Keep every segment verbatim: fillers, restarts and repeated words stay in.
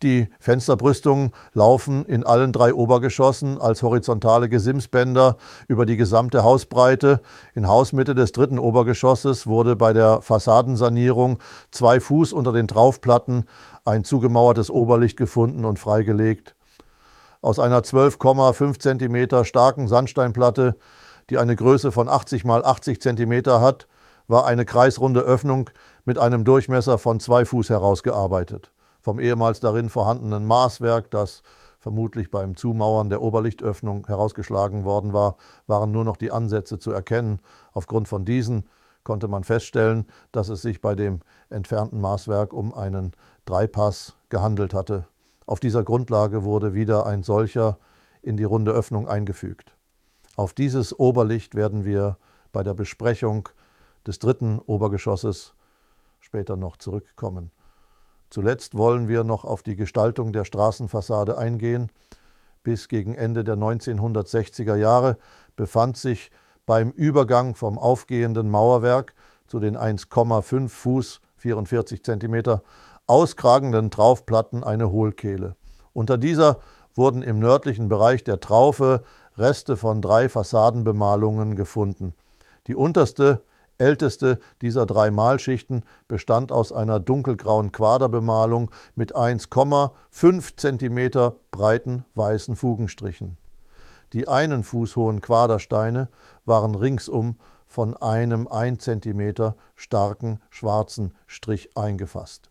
Die Fensterbrüstungen laufen in allen drei Obergeschossen als horizontale Gesimsbänder über die gesamte Hausbreite. In Hausmitte des dritten Obergeschosses wurde bei der Fassadensanierung zwei Fuß unter den Traufplatten ein zugemauertes Oberlicht gefunden und freigelegt. Aus einer zwölf Komma fünf Zentimeter starken Sandsteinplatte, die eine Größe von achtzig mal achtzig Zentimeter hat, war eine kreisrunde Öffnung mit einem Durchmesser von zwei Fuß herausgearbeitet. Vom ehemals darin vorhandenen Maßwerk, das vermutlich beim Zumauern der Oberlichtöffnung herausgeschlagen worden war, waren nur noch die Ansätze zu erkennen. Aufgrund von diesen konnte man feststellen, dass es sich bei dem entfernten Maßwerk um einen Dreipass gehandelt hatte. Auf dieser Grundlage wurde wieder ein solcher in die runde Öffnung eingefügt. Auf dieses Oberlicht werden wir bei der Besprechung des dritten Obergeschosses später noch zurückkommen. Zuletzt wollen wir noch auf die Gestaltung der Straßenfassade eingehen. Bis gegen Ende der neunzehnhundertsechziger Jahre befand sich beim Übergang vom aufgehenden Mauerwerk zu den eins Komma fünf Fuß, vierundvierzig Zentimeter, auskragenden Traufplatten eine Hohlkehle. Unter dieser wurden im nördlichen Bereich der Traufe Reste von drei Fassadenbemalungen gefunden. Die unterste, älteste dieser drei Malschichten bestand aus einer dunkelgrauen Quaderbemalung mit eins Komma fünf Zentimeter breiten weißen Fugenstrichen. Die einen Fuß hohen Quadersteine waren ringsum von einem ein Zentimeter starken schwarzen Strich eingefasst.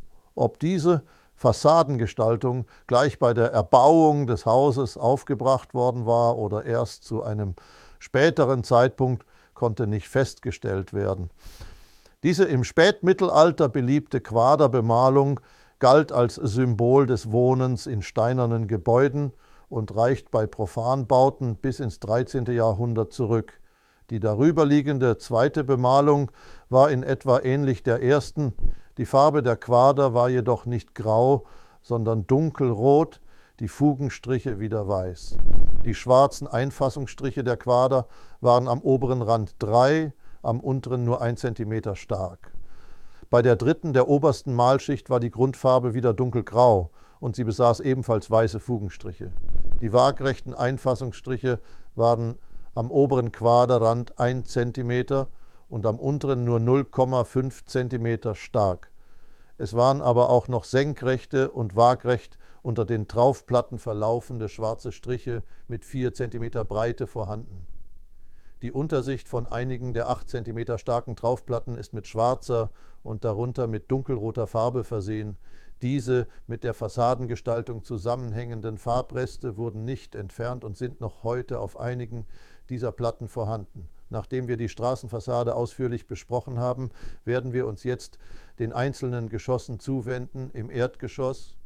Ob diese Fassadengestaltung gleich bei der Erbauung des Hauses aufgebracht worden war oder erst zu einem späteren Zeitpunkt, konnte nicht festgestellt werden. Diese im Spätmittelalter beliebte Quaderbemalung galt als Symbol des Wohnens in steinernen Gebäuden und reicht bei Profanbauten bis ins dreizehnte Jahrhundert zurück. Die darüberliegende zweite Bemalung war in etwa ähnlich der ersten. Die Farbe der Quader war jedoch nicht grau, sondern dunkelrot, die Fugenstriche wieder weiß. Die schwarzen Einfassungsstriche der Quader waren am oberen Rand drei, am unteren nur ein Zentimeter stark. Bei der dritten, der obersten Malschicht, war die Grundfarbe wieder dunkelgrau und sie besaß ebenfalls weiße Fugenstriche. Die waagrechten Einfassungsstriche waren am oberen Quaderrand ein Zentimeter und am unteren nur null Komma fünf Zentimeter stark. Es waren aber auch noch senkrechte und waagrecht unter den Traufplatten verlaufende schwarze Striche mit vier Zentimeter Breite vorhanden. Die Untersicht von einigen der acht Zentimeter starken Traufplatten ist mit schwarzer und darunter mit dunkelroter Farbe versehen. Diese mit der Fassadengestaltung zusammenhängenden Farbreste wurden nicht entfernt und sind noch heute auf einigen dieser Platten vorhanden. Nachdem wir die Straßenfassade ausführlich besprochen haben, werden wir uns jetzt den einzelnen Geschossen zuwenden. Im Erdgeschoss,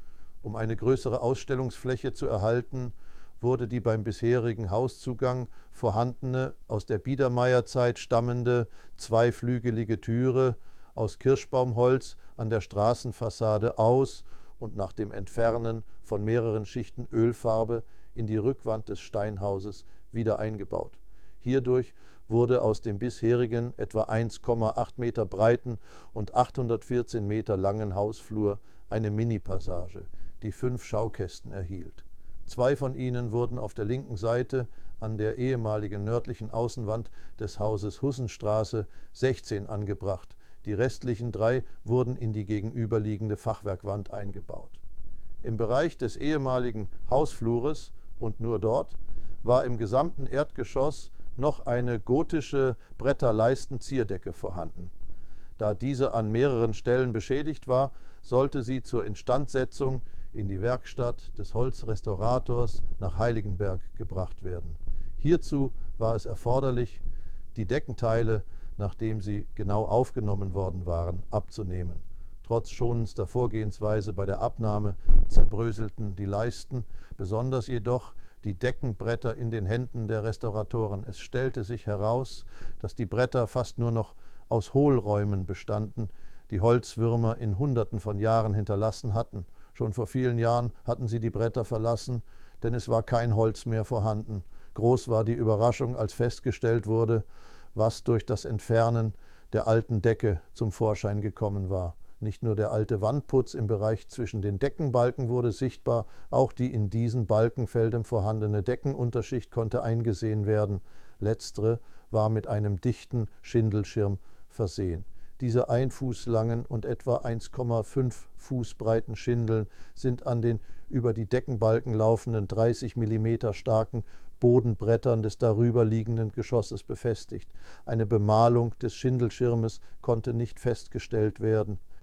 um eine größere Ausstellungsfläche zu erhalten, wurde die beim bisherigen Hauszugang vorhandene, aus der Biedermeierzeit stammende, zweiflügelige Türe aus Kirschbaumholz an der Straßenfassade aus und nach dem Entfernen von mehreren Schichten Ölfarbe in die Rückwand des Steinhauses wieder eingebaut. Hierdurch wurde aus dem bisherigen etwa eins Komma acht Meter breiten und achthundertvierzehn Meter langen Hausflur eine Mini-Passage, die fünf Schaukästen erhielt. Zwei von ihnen wurden auf der linken Seite an der ehemaligen nördlichen Außenwand des Hauses Hussenstraße sechzehn angebracht. Die restlichen drei wurden in die gegenüberliegende Fachwerkwand eingebaut. Im Bereich des ehemaligen Hausflures und nur dort war im gesamten Erdgeschoss noch eine gotische Bretterleisten-Zierdecke vorhanden. Da diese an mehreren Stellen beschädigt war, sollte sie zur Instandsetzung in die Werkstatt des Holzrestaurators nach Heiligenberg gebracht werden. Hierzu war es erforderlich, die Deckenteile, nachdem sie genau aufgenommen worden waren, abzunehmen. Trotz schonendster Vorgehensweise bei der Abnahme zerbröselten die Leisten, besonders jedoch die Deckenbretter in den Händen der Restauratoren. Es stellte sich heraus, dass die Bretter fast nur noch aus Hohlräumen bestanden, die Holzwürmer in Hunderten von Jahren hinterlassen hatten. Schon vor vielen Jahren hatten sie die Bretter verlassen, denn es war kein Holz mehr vorhanden. Groß war die Überraschung, als festgestellt wurde, was durch das Entfernen der alten Decke zum Vorschein gekommen war. Nicht nur der alte Wandputz im Bereich zwischen den Deckenbalken wurde sichtbar, auch die in diesen Balkenfeldern vorhandene Deckenunterschicht konnte eingesehen werden. Letztere war mit einem dichten Schindelschirm versehen. Diese ein Fuß langen und etwa eins Komma fünf Fuß breiten Schindeln sind an den über die Deckenbalken laufenden dreißig Millimeter starken Bodenbrettern des darüber liegenden Geschosses befestigt. Eine Bemalung des Schindelschirmes konnte nicht festgestellt werden.